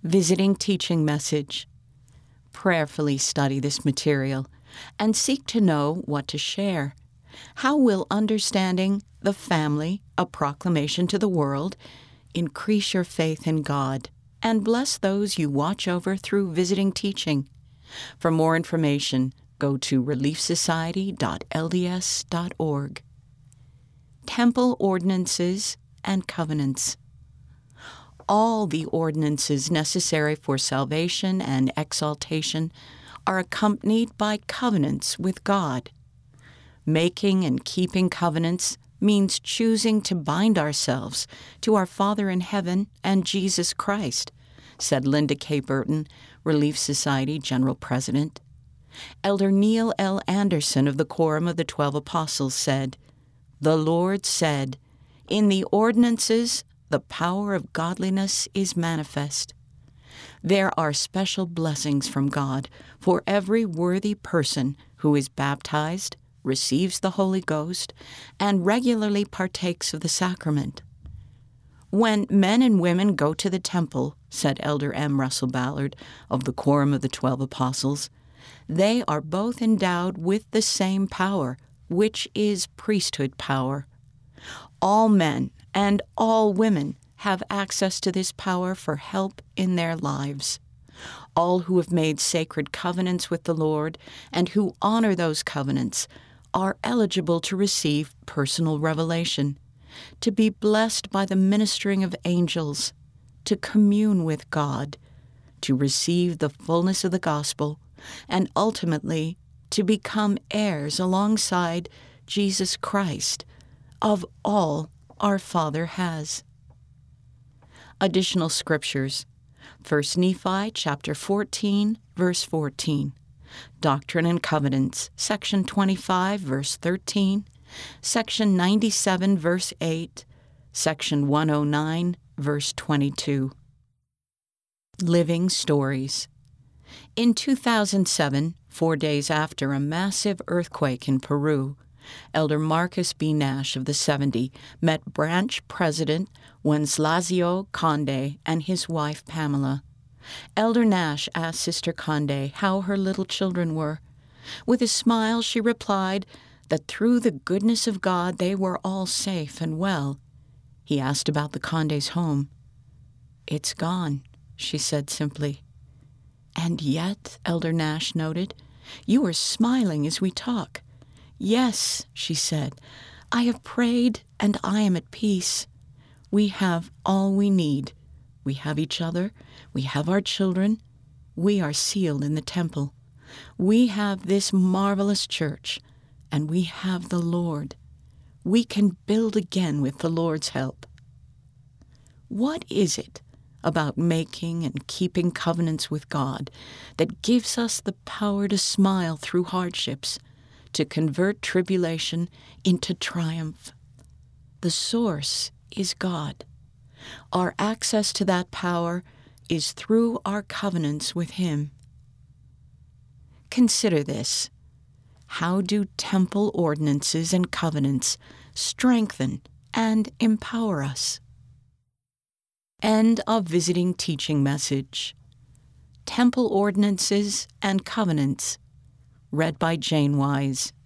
Visiting Teaching Message. Prayerfully study this material and seek to know what to share. How will understanding the family, a proclamation to the world, increase your faith in God and bless those you watch over through visiting teaching? For more information, go to reliefsociety.lds.org. Temple Ordinances and Covenants. All the ordinances necessary for salvation and exaltation are accompanied by covenants with God. Making and keeping covenants means choosing to bind ourselves to our Father in heaven and Jesus Christ, said Linda K. Burton, Relief Society General President. Elder Neil L. Anderson of the Quorum of the 12 Apostles said, "The Lord said, 'In the ordinances the power of godliness is manifest.' There are special blessings from God for every worthy person who is baptized, receives the Holy Ghost, and regularly partakes of the sacrament. When men and women go to the temple," said Elder M. Russell Ballard of the Quorum of the 12 Apostles, "they are both endowed with the same power, which is priesthood power. All men and all women have access to this power for help in their lives. All who have made sacred covenants with the Lord and who honor those covenants are eligible to receive personal revelation, to be blessed by the ministering of angels, to commune with God, to receive the fullness of the gospel, and ultimately to become heirs alongside Jesus Christ of all our Father has." Additional scriptures: 1 Nephi chapter 14, verse 14. Doctrine and Covenants, section 25, verse 13, section 97, verse 8, section 109, verse 22. Living Stories. In 2007, 4 days after a massive earthquake in Peru, Elder Marcus B. Nash of the 70 met branch president Wenceslao Conde and his wife Pamela. Elder Nash asked Sister Conde how her little children were. With a smile, she replied that through the goodness of God they were all safe and well. He asked about the Condes' home. "It's gone," she said simply. "And yet," Elder Nash noted, "you are smiling as we talk." "Yes," she said, "I have prayed and I am at peace. We have all we need. We have each other. We have our children. We are sealed in the temple. We have this marvelous church, and we have the Lord. We can build again with the Lord's help." What is it about making and keeping covenants with God that gives us the power to smile through hardships, to convert tribulation into triumph? The source is God. Our access to that power is through our covenants with Him. Consider this. How do temple ordinances and covenants strengthen and empower us? End of Visiting Teaching Message. Temple Ordinances and Covenants. Read by Jane Wise.